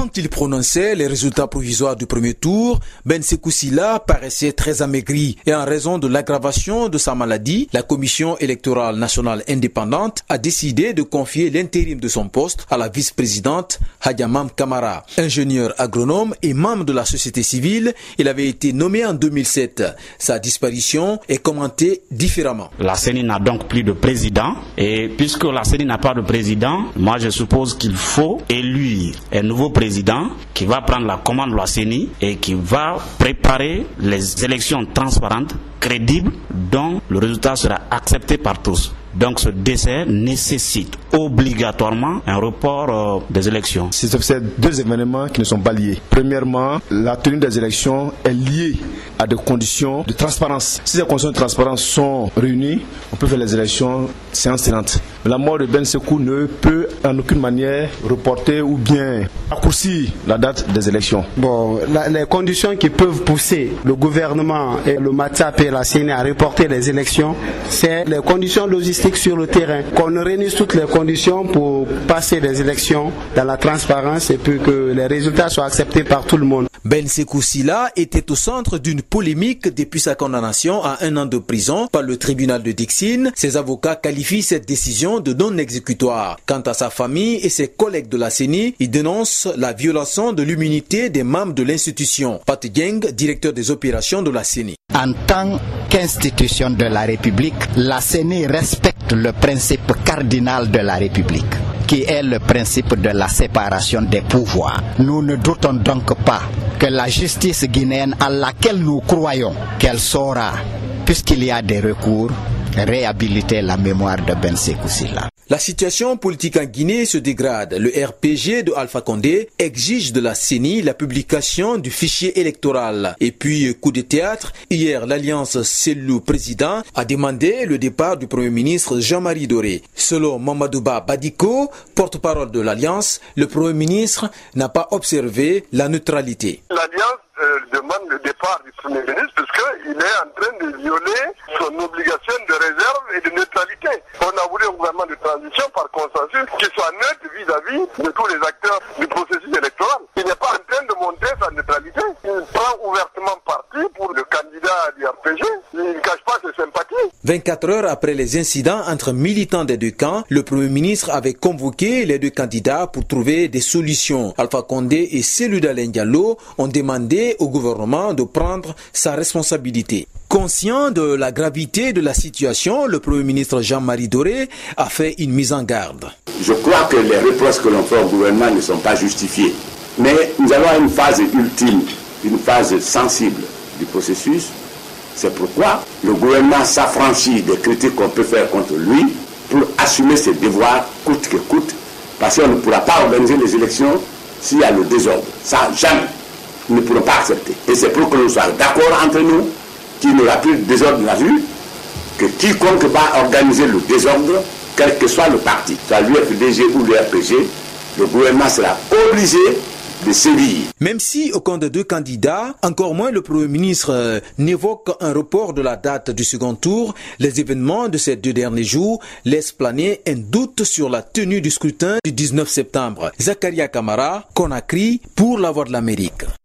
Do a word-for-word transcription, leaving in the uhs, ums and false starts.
Quand il prononçait les résultats provisoires du premier tour, Ben Sékou Sylla paraissait très amaigri et en raison de l'aggravation de sa maladie, la Commission électorale nationale indépendante a décidé de confier l'intérim de son poste à la vice-présidente Hadiamam Kamara. Ingénieur agronome et membre de la société civile, il avait été nommé en deux mille sept. Sa disparition est commentée différemment. La C E N I n'a donc plus de président et puisque la C E N I n'a pas de président, moi je suppose qu'il faut élire un nouveau président qui va prendre la commande de la C E N I et qui va préparer les élections transparentes, crédibles, dont le résultat sera accepté par tous. Donc ce décès nécessite obligatoirement un report euh, des élections. C'est deux événements qui ne sont pas liés. Premièrement, la tenue des élections est liée à des conditions de transparence. Si ces conditions de transparence sont réunies, on peut faire les élections séance tenante. La mort de Ben Sékou ne peut en aucune manière reporter ou bien raccourcir la date des élections. Bon, la, les conditions qui peuvent pousser le gouvernement et le MATSAP et la C E N I à reporter les élections, c'est les conditions logistiques sur le terrain, qu'on réunisse toutes les conditions pour passer des élections dans la transparence et puis que les résultats soient acceptés par tout le monde. Ben Sékou Sylla était au centre d'une polémique depuis sa condamnation à un an de prison par le tribunal de Dixine. Ses avocats qualifient cette décision de non exécutoire. Quant à sa famille et ses collègues de la C E N I, ils dénoncent la violation de l'immunité des membres de l'institution. Pat Dieng, directeur des opérations de la C E N I. En tant qu'institution de la République, la C E N I respecte le principe cardinal de la République, qui est le principe de la séparation des pouvoirs. Nous ne doutons donc pas que la justice guinéenne, à laquelle nous croyons qu'elle saura, puisqu'il y a des recours, réhabiliter la mémoire de Ben Sékou Sylla. La situation politique en Guinée se dégrade. Le R P G de Alpha Condé exige de la C E N I la publication du fichier électoral. Et puis, coup de théâtre, hier, l'Alliance Cellou Président a demandé le départ du Premier ministre Jean-Marie Doré. Selon Mamadouba Badiko, porte-parole de l'Alliance, le Premier ministre n'a pas observé la neutralité. L'Alliance euh, demande le départ du Premier ministre puisqu'il est en train de violer son obligation de réserve et de neutralité. On a voulu un gouvernement de transition par consensus qui soit neutre vis-à-vis de tous les acteurs du processus électoral. Il n'est pas en train de montrer sa neutralité. Il prend ouvertement parti pour le candidat du R P G. Il ne cache pas ses sympathies. vingt-quatre heures après les incidents entre militants des deux camps, le Premier ministre avait convoqué les deux candidats pour trouver des solutions. Alpha Condé et Cellou Dalein Diallo ont demandé au gouvernement de prendre sa responsabilité. Conscient de la gravité de la situation, le Premier ministre Jean-Marie Doré a fait une mise en garde. Je crois que les reproches que l'on fait au gouvernement ne sont pas justifiés. Mais nous allons à une phase ultime, une phase sensible du processus. C'est pourquoi le gouvernement s'affranchit des critiques qu'on peut faire contre lui pour assumer ses devoirs coûte que coûte, parce qu'on ne pourra pas organiser les élections s'il y a le désordre. Ça, jamais. Nous ne pourrons pas accepter. Et c'est pour que nous soyons d'accord entre nous qu'il n'y aura plus de désordre dans la rue, que quiconque va organiser le désordre, quel que soit le parti, soit l'U F D G ou le R P G, le gouvernement sera obligé de sévir. Même si aucun des deux candidats, encore moins le Premier ministre, euh, n'évoque un report de la date du second tour, les événements de ces deux derniers jours laissent planer un doute sur la tenue du scrutin du dix-neuf septembre. Zakaria Kamara, Conakry, pour la Voix de l'Amérique.